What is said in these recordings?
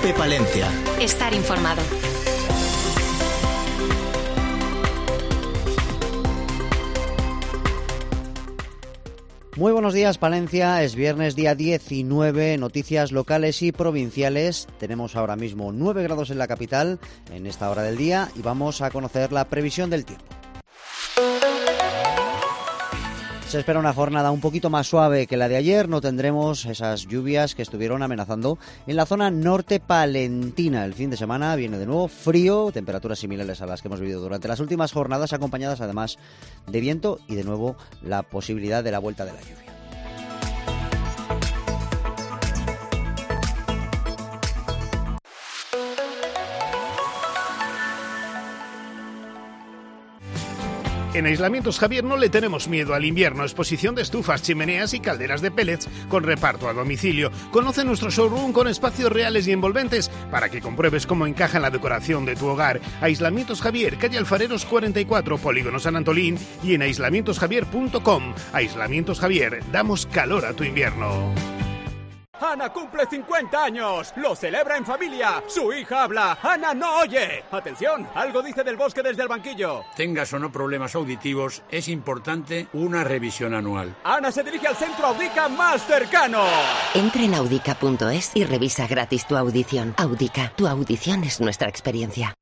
COPE Palencia. Estar informado. Muy buenos días, Palencia. Es viernes, día 19, noticias locales y provinciales. Tenemos ahora mismo 9 grados en la capital en esta hora del día y vamos a conocer la previsión del tiempo. Se espera una jornada un poquito más suave que la de ayer. No tendremos esas lluvias que estuvieron amenazando en la zona norte palentina. El fin de semana viene de nuevo frío, temperaturas similares a las que hemos vivido durante las últimas jornadas, acompañadas además de viento y de nuevo la posibilidad de la vuelta de la lluvia. En Aislamientos Javier no le tenemos miedo al invierno. Exposición de estufas, chimeneas y calderas de pellets con reparto a domicilio. Conoce nuestro showroom con espacios reales y envolventes para que compruebes cómo encaja en la decoración de tu hogar. Aislamientos Javier, calle Alfareros 44, Polígono San Antolín y en aislamientosjavier.com. Aislamientos Javier, damos calor a tu invierno. Ana cumple 50 años. Lo celebra en familia. Su hija habla. Ana no oye. Atención, algo dice del bosque desde el banquillo. Tengas o no problemas auditivos, es importante una revisión anual. Ana se dirige al centro Audica más cercano. Entra en audica.es y revisa gratis tu audición. Audica, tu audición es nuestra experiencia.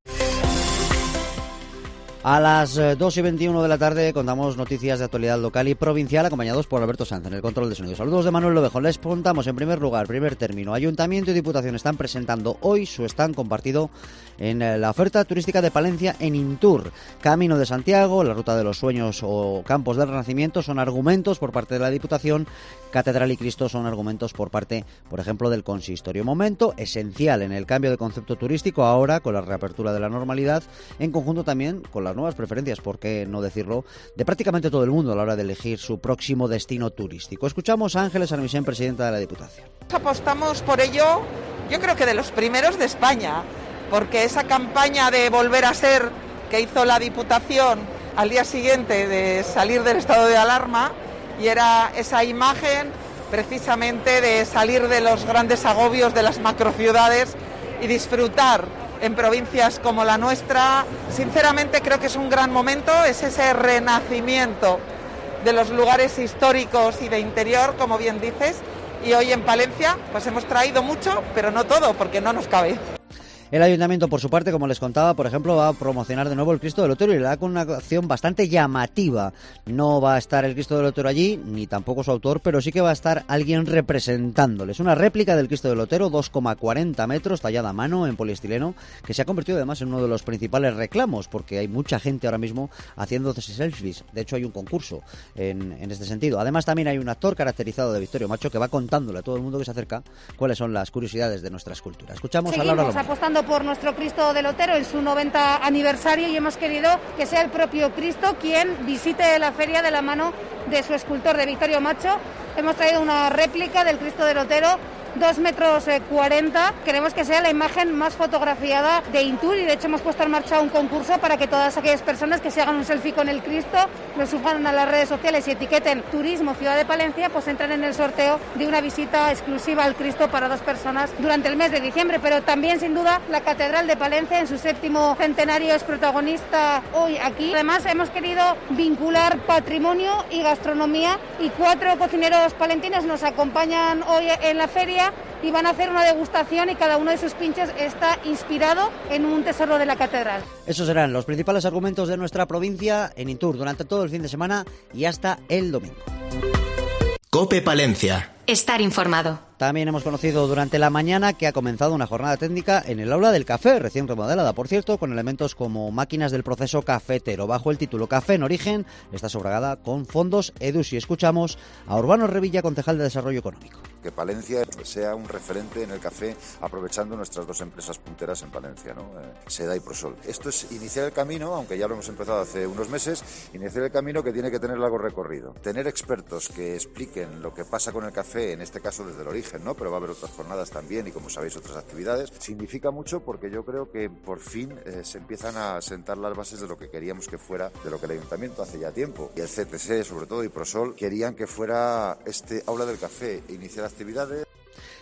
A las 2:21 de la tarde contamos noticias de actualidad local y provincial acompañados por Alberto Sanz en el control de sonido. Saludos de Manuel Lovejo. Les contamos en primer lugar, primer término. Ayuntamiento y Diputación están presentando hoy su stand compartido en la oferta turística de Palencia en Intur. Camino de Santiago, la Ruta de los Sueños o Campos del Renacimiento son argumentos por parte de la Diputación. Catedral y Cristo son argumentos por parte, por ejemplo, del Consistorio. Momento esencial en el cambio de concepto turístico ahora con la reapertura de la normalidad, en conjunto también con las nuevas preferencias, por qué no decirlo, de prácticamente todo el mundo a la hora de elegir su próximo destino turístico. Escuchamos a Ángeles Armisen, presidenta de la Diputación. Apostamos por ello, yo creo que de los primeros de España, porque esa campaña de volver a ser que hizo la Diputación al día siguiente de salir del estado de alarma, y era esa imagen precisamente de salir de los grandes agobios de las macrociudades y disfrutar en provincias como la nuestra. Sinceramente creo que es un gran momento, es ese renacimiento de los lugares históricos y de interior, como bien dices, y hoy en Palencia pues hemos traído mucho, pero no todo, porque no nos cabe. El Ayuntamiento, por su parte, como les contaba, por ejemplo, va a promocionar de nuevo el Cristo del Otero y lo hará con una acción bastante llamativa. No va a estar el Cristo del Otero allí, ni tampoco su autor, pero sí que va a estar alguien representándole. Es una réplica del Cristo del Otero, 2,40 metros, tallada a mano en poliestileno, que se ha convertido además en uno de los principales reclamos, porque hay mucha gente ahora mismo haciéndose selfies. De hecho, hay un concurso en este sentido. Además, también hay un actor caracterizado de Victorio Macho que va contándole a todo el mundo que se acerca cuáles son las curiosidades de nuestra escultura. Escuchamos a Laura Lombardo. Apostando por nuestro Cristo del Otero en su 90 aniversario y hemos querido que sea el propio Cristo quien visite la feria de la mano de su escultor, de Victorio Macho. Hemos traído una réplica del Cristo del Otero, 2,40 metros. Queremos que sea la imagen más fotografiada de Intur y de hecho hemos puesto en marcha un concurso para que todas aquellas personas que se hagan un selfie con el Cristo, lo suban a las redes sociales y etiqueten Turismo Ciudad de Palencia, pues entran en el sorteo de una visita exclusiva al Cristo para 2 personas durante el mes de diciembre. Pero también, sin duda, la Catedral de Palencia en su 7º centenario es protagonista hoy aquí. Además, hemos querido vincular patrimonio y gastronomía y 4 cocineros palentinos nos acompañan hoy en la feria y van a hacer una degustación y cada uno de sus pinchos está inspirado en un tesoro de la catedral. Esos serán los principales argumentos de nuestra provincia en Intur durante todo el fin de semana y hasta el domingo. COPE Palencia. Estar informado. También hemos conocido durante la mañana que ha comenzado una jornada técnica en el aula del café, recién remodelada, por cierto, con elementos como máquinas del proceso cafetero. Bajo el título Café en Origen, está sufragada con fondos EDUSI. Escuchamos a Urbano Revilla, concejal de Desarrollo Económico. Que Palencia sea un referente en el café, aprovechando nuestras 2 empresas punteras en Palencia, ¿no? Seda y Prosol. Esto es iniciar el camino, aunque ya lo hemos empezado hace unos meses, iniciar el camino que tiene que tener largo recorrido. Tener expertos que expliquen lo que pasa con el café, en este caso desde el origen, ¿no? Pero va a haber otras jornadas también y, como sabéis, otras actividades. Significa mucho porque yo creo que por fin se empiezan a sentar las bases de lo que queríamos que fuera, de lo que el Ayuntamiento hace ya tiempo. Y el CTC, sobre todo, y Prosol, querían que fuera este aula del café, iniciar actividades.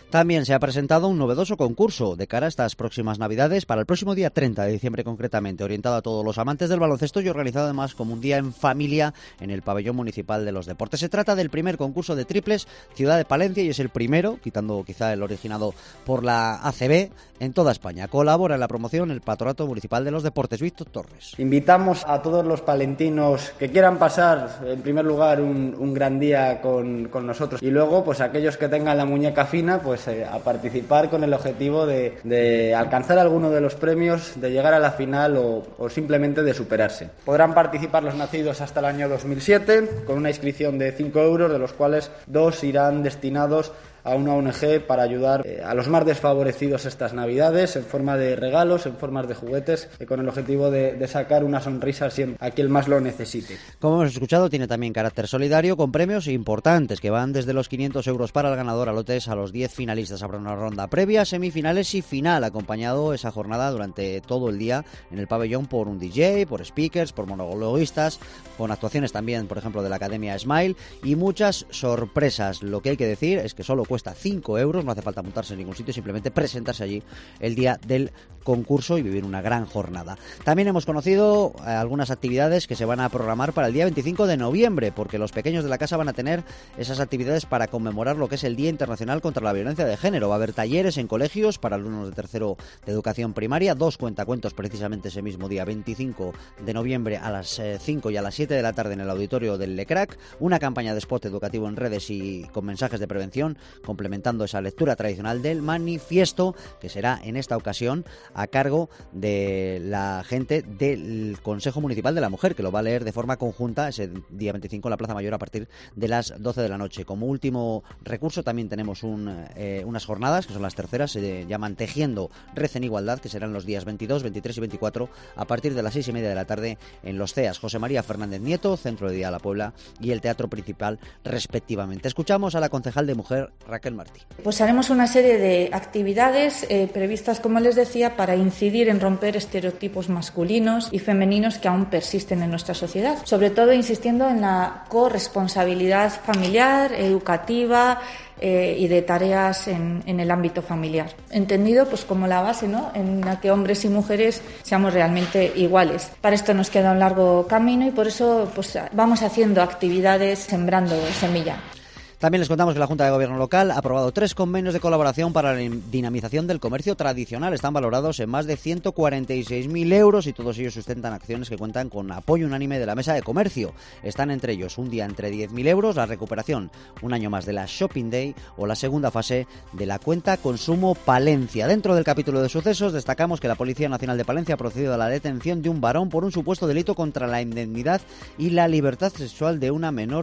También se ha presentado un novedoso concurso de cara a estas próximas Navidades, para el próximo día 30 de diciembre concretamente, orientado a todos los amantes del baloncesto y organizado además como un día en familia en el Pabellón Municipal de los Deportes. Se trata del primer concurso de triples Ciudad de Palencia y es el primero, quitando quizá el originado por la ACB, en toda España. Colabora en la promoción el Patronato Municipal de los Deportes. Víctor Torres. Invitamos a todos los palentinos que quieran pasar, en primer lugar, un gran día con nosotros, y luego, pues aquellos que tengan la muñeca fina, pues a participar con el objetivo de alcanzar alguno de los premios, de llegar a la final o simplemente de superarse. Podrán participar los nacidos hasta el año 2007 con una inscripción de 5 euros, de los cuales 2 irán destinados a una ONG para ayudar a los más desfavorecidos estas Navidades, en forma de regalos, en forma de juguetes, con el objetivo de sacar una sonrisa siempre a quien más lo necesite. Como hemos escuchado, tiene también carácter solidario, con premios importantes que van desde los 500 euros para el ganador a lotes a los 10 finalistas. Habrá una ronda previa, semifinales y final, acompañado esa jornada durante todo el día en el pabellón por un DJ, por speakers, por monologuistas, con actuaciones también, por ejemplo, de la Academia Smile y muchas sorpresas. Lo que hay que decir es que solo cuesta 5 euros, no hace falta montarse en ningún sitio, simplemente presentarse allí el día del concurso y vivir una gran jornada. También hemos conocido algunas actividades que se van a programar para el día 25 de noviembre, porque los pequeños de la casa van a tener esas actividades para conmemorar lo que es el Día Internacional contra la Violencia de Género. Va a haber talleres en colegios para alumnos de tercero de educación primaria, 2 cuentacuentos precisamente ese mismo día 25 de noviembre a las 5 y a las 7 de la tarde en el auditorio del Lecrac, una campaña de spot educativo en redes y con mensajes de prevención, complementando esa lectura tradicional del manifiesto, que será en esta ocasión a cargo de la gente del Consejo Municipal de la Mujer, que lo va a leer de forma conjunta ese día 25 en la Plaza Mayor a partir de las 12 de la noche. Como último recurso también tenemos unas jornadas, que son las terceras, se llaman Tejiendo Red en Igualdad, que serán los días 22, 23 y 24 a partir de las 6:30 de la tarde en los CEAS José María Fernández Nieto, Centro de Día La Puebla y el Teatro Principal respectivamente. Escuchamos a la concejal de Mujer, Raquel Martí. Pues haremos una serie de actividades previstas, como les decía, para incidir en romper estereotipos masculinos y femeninos que aún persisten en nuestra sociedad, sobre todo insistiendo en la corresponsabilidad familiar, educativa y de tareas en el ámbito familiar, entendido pues como la base, ¿no?, en la que hombres y mujeres seamos realmente iguales. Para esto nos queda un largo camino y por eso pues vamos haciendo actividades sembrando semilla. También les contamos que la Junta de Gobierno local ha aprobado 3 convenios de colaboración para la dinamización del comercio tradicional. Están valorados en más de 146.000 euros y todos ellos sustentan acciones que cuentan con apoyo unánime de la Mesa de Comercio. Están entre ellos un día entre 10.000 euros, la recuperación un año más de la Shopping Day o la segunda fase de la cuenta Consumo Palencia. Dentro del capítulo de sucesos destacamos que la Policía Nacional de Palencia ha procedido a la detención de un varón por un supuesto delito contra la indemnidad y la libertad sexual de una menor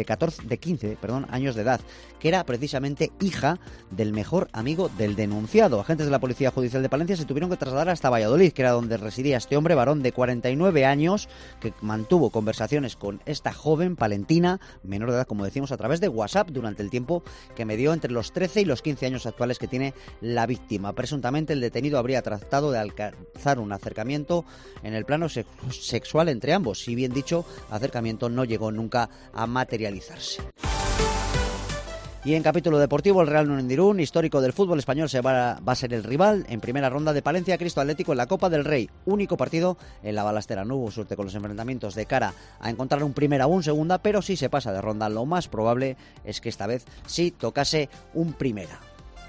de 15 años de edad, que era precisamente hija del mejor amigo del denunciado. Agentes de la Policía Judicial de Palencia se tuvieron que trasladar hasta Valladolid, que era donde residía este hombre, varón de 49 años, que mantuvo conversaciones con esta joven palentina, menor de edad, como decimos, a través de WhatsApp durante el tiempo que medió entre los 13 y los 15 años actuales que tiene la víctima. Presuntamente el detenido habría tratado de alcanzar un acercamiento en el plano sexual entre ambos. Si bien dicho acercamiento no llegó nunca a materializarse. Y en capítulo deportivo, el Real Unión de Irún, histórico del fútbol español, va a ser el rival en primera ronda de Palencia Cristo Atlético en la Copa del Rey. Único partido en la Balastera. No hubo suerte con los enfrentamientos de cara a encontrar un primera o un segunda, pero si se pasa de ronda, lo más probable es que esta vez sí tocase un primera.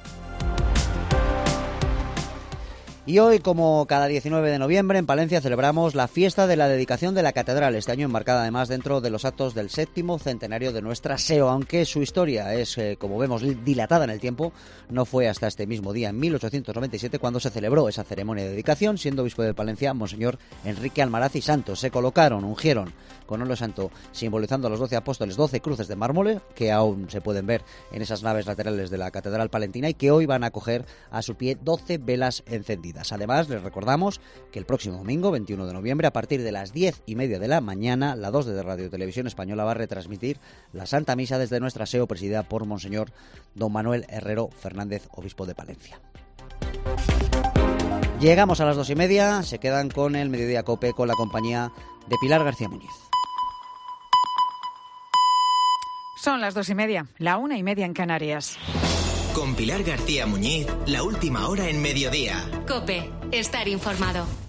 Y hoy, como cada 19 de noviembre, en Palencia celebramos la fiesta de la dedicación de la catedral, este año enmarcada además dentro de los actos del 7º centenario de nuestra SEO, aunque su historia es, como vemos, dilatada en el tiempo. No fue hasta este mismo día, en 1897, cuando se celebró esa ceremonia de dedicación, siendo obispo de Palencia Monseñor Enrique Almaraz y Santos. Se colocaron, ungieron con óleo santo, simbolizando a los 12 apóstoles, 12 cruces de mármol, que aún se pueden ver en esas naves laterales de la catedral palentina y que hoy van a acoger a su pie 12 velas encendidas. Además, les recordamos que el próximo domingo, 21 de noviembre, a partir de las 10:30 de la mañana, la 2 de Radio Televisión Española va a retransmitir la Santa Misa desde nuestra SEO, presidida por Monseñor Don Manuel Herrero Fernández, obispo de Palencia. Llegamos a las 2:30, se quedan con el Mediodía Cope, con la compañía de Pilar García Muñiz. Son las 2:30, la 1:30 en Canarias. Con Pilar García Muñiz, la última hora en mediodía. COPE. Estar informado.